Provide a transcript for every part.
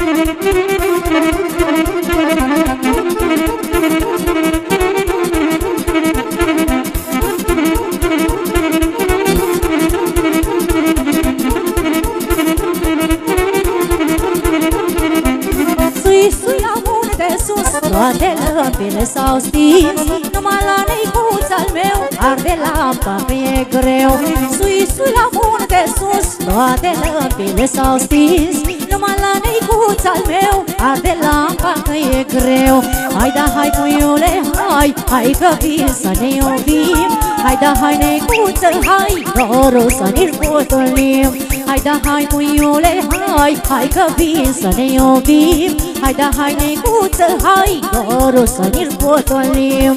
Toate lămpile s-au stins, numai la neicuț-al meu arde lampa că e greu. Sui, sui la munte sus, toate lămpile s-au stins, numai la neicuț-al meu arde lampa că e greu. Hai da, hai puiule, hai, hai că vin să ne iubim. Hai da, hai neicuță, hai, dorul să ne-l potolim. Hai da, hai puiule, hai, hai că vin să ne iubim. Hai da, hai neicuță, hai, dorul să ne-l potolim.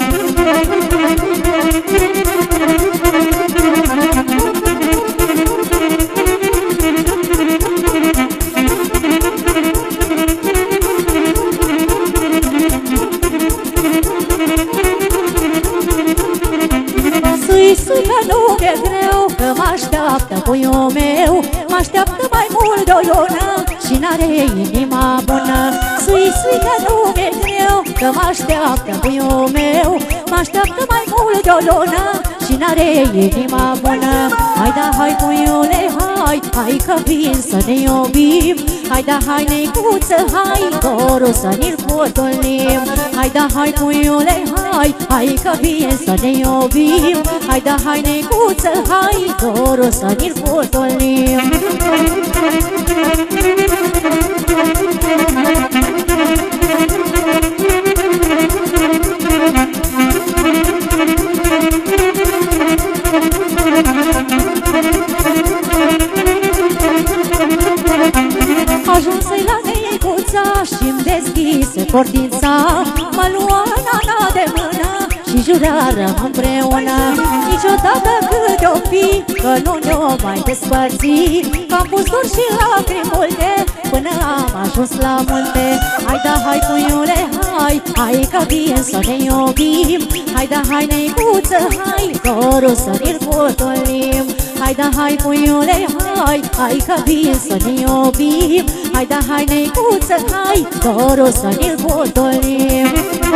Sui, sui că nu mi-e greu, că m-așteaptă puiul meu. M-așteaptă mai mult de o lună și n-are inima bună. Sui, sui că nu mi-e greu, că m-așteaptă puiul meu. M-așteaptă mai mult de o lună și n-are inima bună. Hai da, hai puiule, hai, hai că vin să ne iubim. Hai da, hai neicuță, hai, dorul să ne-l potolim. Hai da, hai puiule, hai, hai că vin să ne iubim. Hai da, hai neicuță, hai, dorul să ne-l potolim. Ajuns-i la neicuța și-mi deschise portița. Mă lua nana de mână și jurarăm împreună. Niciodată cât o fi, că nu ne-o mai despărți. Că-am pus dur și lacrimi multe până am ajuns la munte. Hai da, hai puiule, hai, hai că vin să ne iubim. Hai da, hai neicuță, hai, dorul să ne-l potolim. Hai da, hai puiule, hai, hai că vin să ne iubim. Hai da, hai neicuță, hai, dorul să ne-l potolim.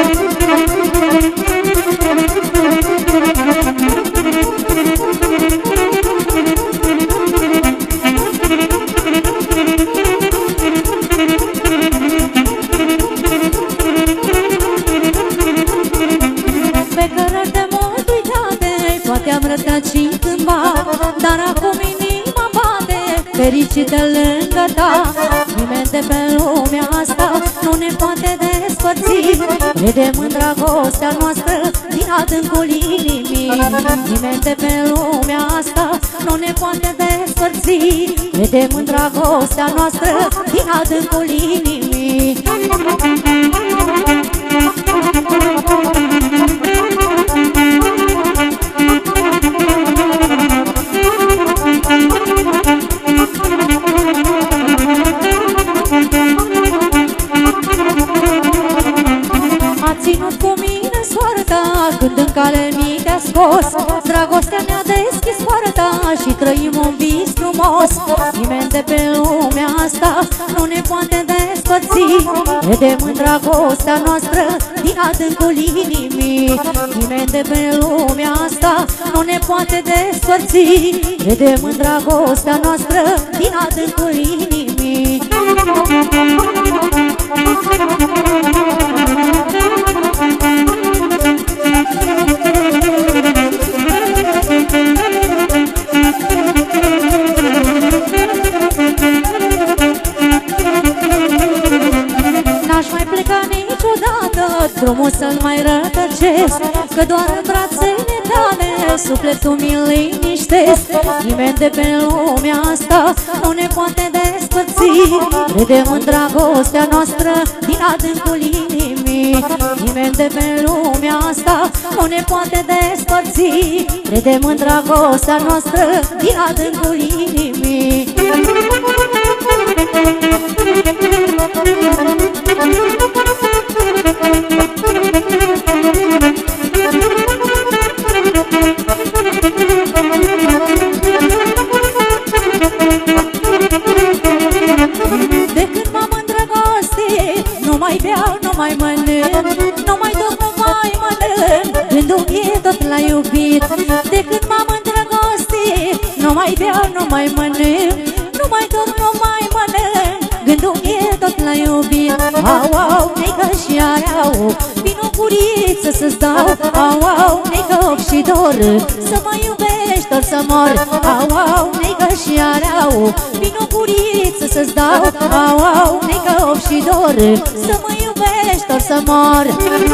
Pe cărări de mult uitate, poate am rătăcit cândva, dar acum inima bate, fericită lângă ta. Nimeni de pe lumea asta nu ne poate despărți. Credem în dragostea noastră din adâncul inimii. Nimeni de pe lumea asta nu ne poate despărți. Credem în dragostea noastră din adâncul inimii. A ținut cu mine soarta când în cale mi te-a scos. Dragostea mi-a deschis poarta și trăim un vis frumos. Nimeni de pe lumea asta nu ne poate despărți. Credem în dragostea noastră din adâncul inimii. Nimeni de pe lumea asta nu ne poate despărți. Credem în dragostea noastră din adâncul inimii. N-aș mai pleca niciodată, drumul să-l mai rătăcesc, că doar în brațele tale sufletul mi-l liniștesc. Nimeni de pe lumea asta nu ne poate despărți. Credem în dragostea noastră din adâncul inimii. Nimeni de pe lumea asta nu ne poate despărți. Credem în dragostea noastră din adâncul inimii. De când m-am îndrăgostit mai mănânc, nu mai duc, nu mai mănânc, gândul e tot la iubit. De când m-am îndrăgostit, nu mai beau, nu mai mănânc, nu mai duc, nu mai mănânc, gândul e tot la iubit. Au, au, neică și areau, vin o guriță să-ți dau. Au, au, neică op și dor, să mă iubești, dor să mor. Au, au, neică și areau, vin o guriță să-ți dau. Au, au, neică op și dor, să mă iubești, dor să mor.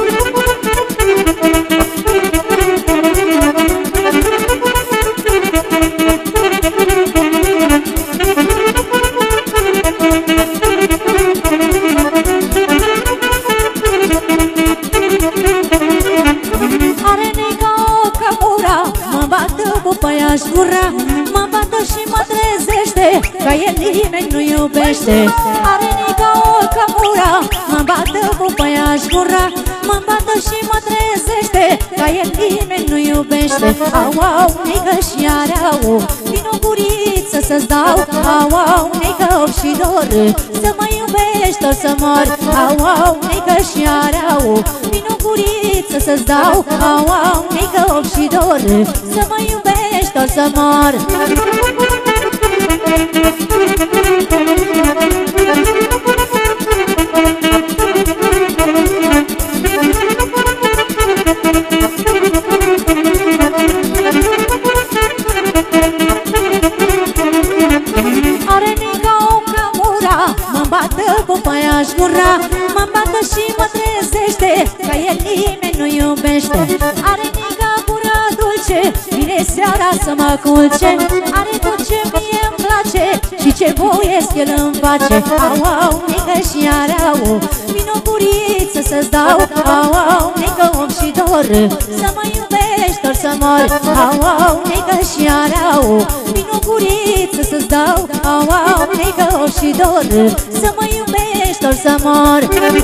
Pupăia-și gura, mă bată și mă trezește, ca el nimeni nu iubește. Are nica o camura, mă bată pupăia-și gura, mă bată și mă trezește, ca el nimeni nu iubește. Au, au, nică și areau, vin o guriță să-ți dau. Au, au, nică op și dor, să mă iubești, dor să mor. Au, au, nică și areau, vin o guriță să-ți dau. Au, au, nică op și dor, să mă iubești, dor să mor. Are nica o camura, mă bată pupăia-și gura, mă bată și mă trezește, ca el nimeni nu iubește. Are nica gura dulce, vine seara să mă culce, are tot ce mie-mi place și ce voiesc el îmi face. Au, au, nică și areau, vin o guriță să-ți dau. Au, au, nică om și dor, să mă iubești, dor să mor. Au, au, nică și areau, vin o guriță să-ți dau. Au, au, nică om și dor, să mă iubești, dor să mor.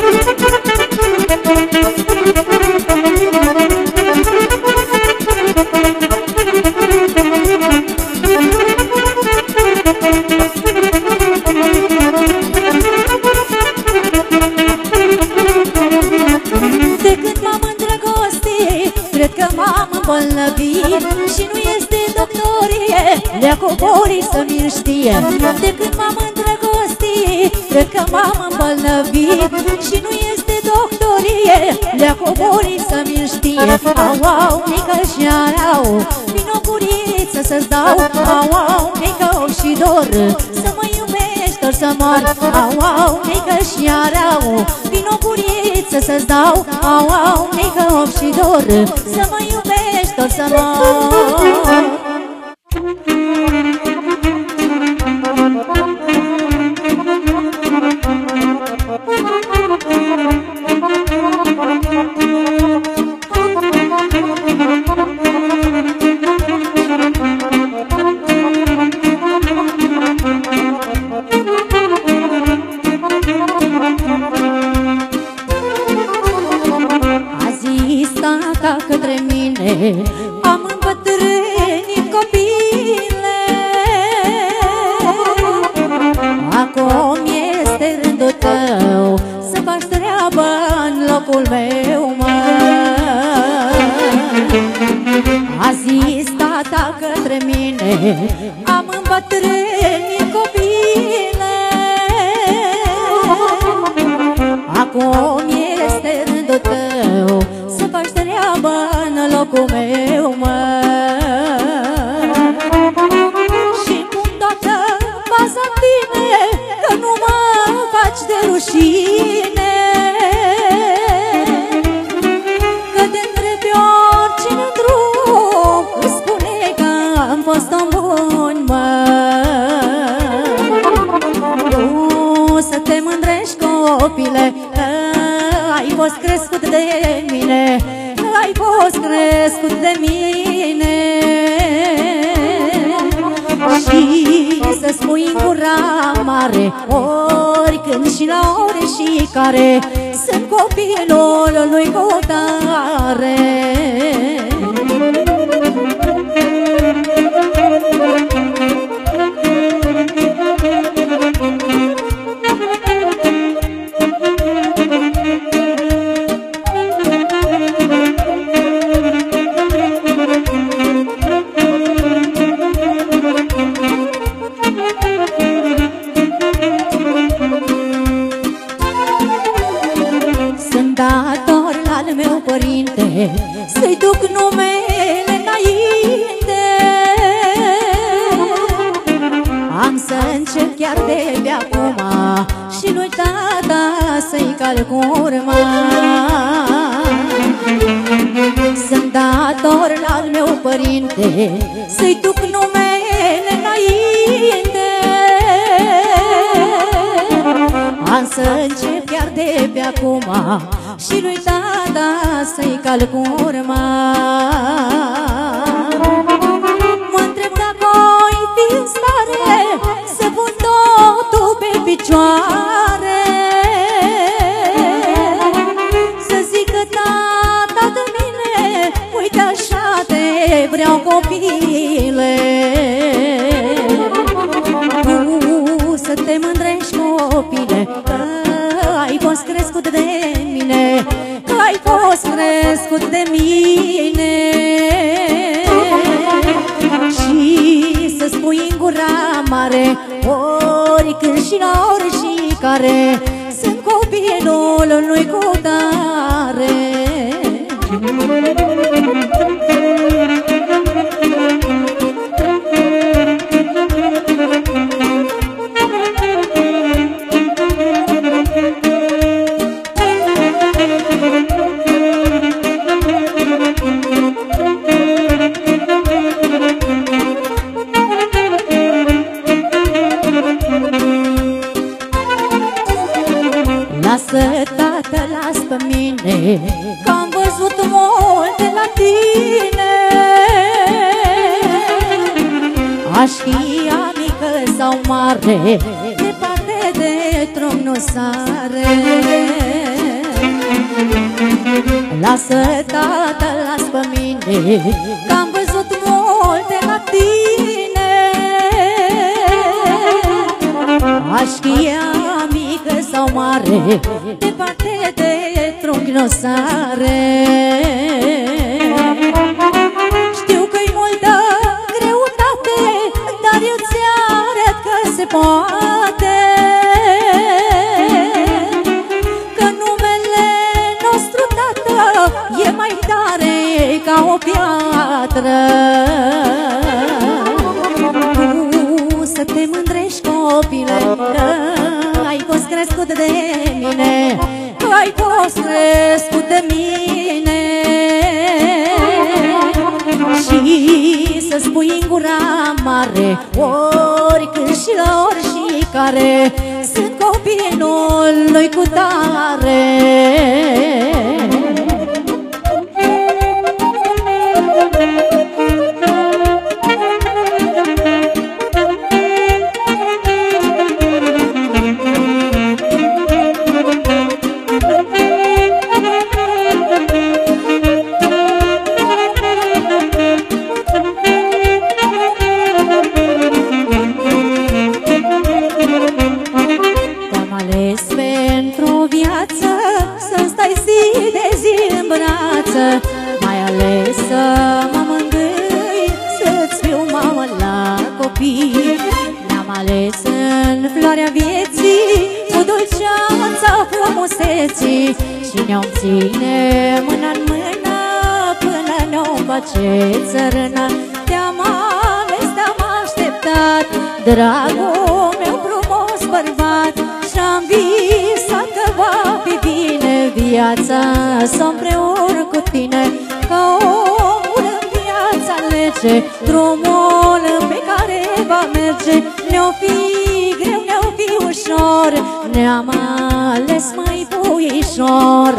De când m-am îndrăgostit, cred că m-am îmbolnăvit, și nu este doctorie, le-a coborit să mi-l știe. De când m-am îndrăgostit, cred că m-am îmbolnăvit, și nu este doctorie, le-a coborit să mi-l știe. Au, au, nică și areau, vin o guriță să-ți dau. Au, au, nică op și dor, să mă iubești, dor să mor. Au, au, nică și areau, vin o guriță să-ți dau. Au, au, nică op și dor, să mă iubești, dor să mor. Către mine am îmbătrânit, copile, acum este rândul tău să faci treabă în locul meu, mă. A zis tata către mine, am îmbătrânit, copile, acum este rândul tău să faci treabă în locul meu, mă. Și cum toată baza tine, că nu mă faci de rușine, că te întrebi oricine în drum, îți spune că am fost om bun, mă. Să te mândrești, copile, ai fost crescut de mine, ai fost crescut de mine. Și să spui în gura mare, oricând și la ore și care, sunt copilul lui Cotare. să-i duc numele înainte. Am să încep chiar de pe acum și lui tata să-i calc urma. Sunt dator la al meu părinte să-i duc numele înainte. Am să încep chiar de pe acum și lui tata să-i calc urma. Mă întreb dacă o-i fi în stare să pun totul pe picioare, să zică tata de mine, uite așa te vreau copile. Tu să te mândrești copile, că ai fost crescut de mine, că ai fost crescut de mine. Și să spui în gura mare, oricând și la orice care, sunt copilul lui Cutare. Lasă, tată, las pe mine, că am văzut multe la tine. Aș fi mică sau mare, departe de tron nu sare. Lasă, tată, las pe mine, că am văzut multe la tine. Aș fi mică sau mare, departe de trunchi n-o sare. Știu că-i multă greutate, dar eu ți-arăt că se poate, că numele nostru, tată, e mai tare ca o piatră. Tu să te mândrești copile, că ai fost crescut de mine, că ai fost crescut de mine. Și să spui în gura mare, oricând și la orice care, sunt copilul lui Cutare. Mai ales să mă mângâi, să-ți fiu mamă la copii. Ne-am ales în floarea vieții, cu dulceața frumuseții, și ne-om ține mână-n mână până ne-om face țărână. Te-am ales, te-am așteptat, dragul meu frumos bărbat, și-am visat că va fi bine viața să împreună cu tine. Ca omul în viața alege drumul pe care va merge. Ne-o fi greu, ne-o fi ușor, ne-am ales mai puișor.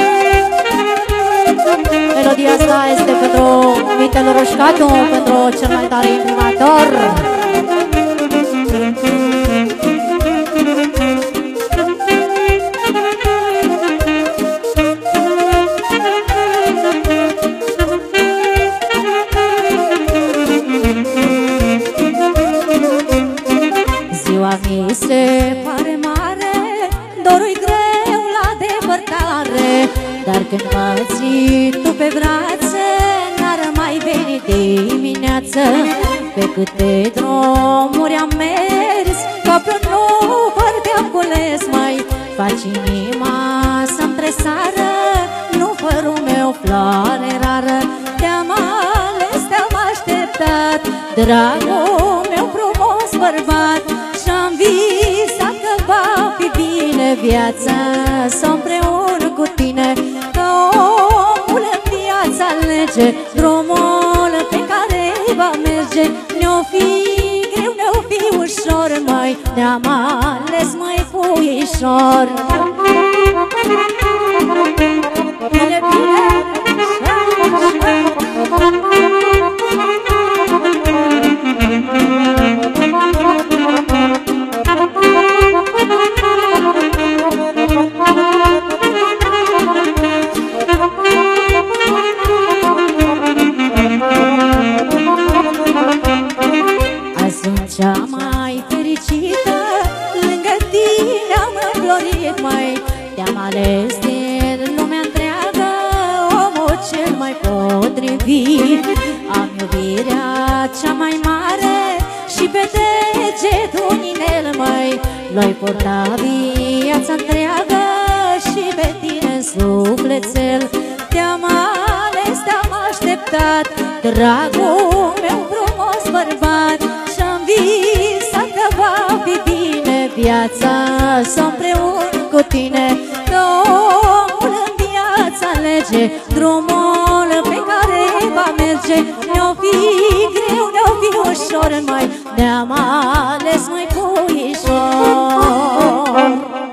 Melodia asta este pentru Vitel Roșcatu, pentru cel mai tare imprimator. Ziua mi se pare mare, dorul-i greu la depărtare, dar când mă ții tu pe brațe, n-ar mai veni dimineață. Pe câte drumuri am mers, ca pe un număr te-am cules, mai faci inima să-mi tresară, numărul meu floare rară. Te-am ales, te-am așteptat, dragul meu frumos bărbat, și-am visat că va fi bine viața să împreună cu tine. Că omul în viața alege drumul pe care va merge. Ne-o fi greu, ne-o fi ușor, mai ne-am ales mai puișor. Bine, bine, azi sunt cea mai fericită, lângă tine am înflorit, mai te-am ales din lumea întreagă, omul cel mai potrivit. Am iubirea cea mai mare și pe degetul inel, mai l-ai purta viața întreagă și pe tine în sufletel. Te-am ales, te-am așteptat, dragul meu frumos bărbat, și-am visat că va fi bine viața să împreună cu tine. Că omul în viața alege drumul pe care va merge. Ne-o fi greu, ne-o fi ușor, mai ne-am ales mai puișor.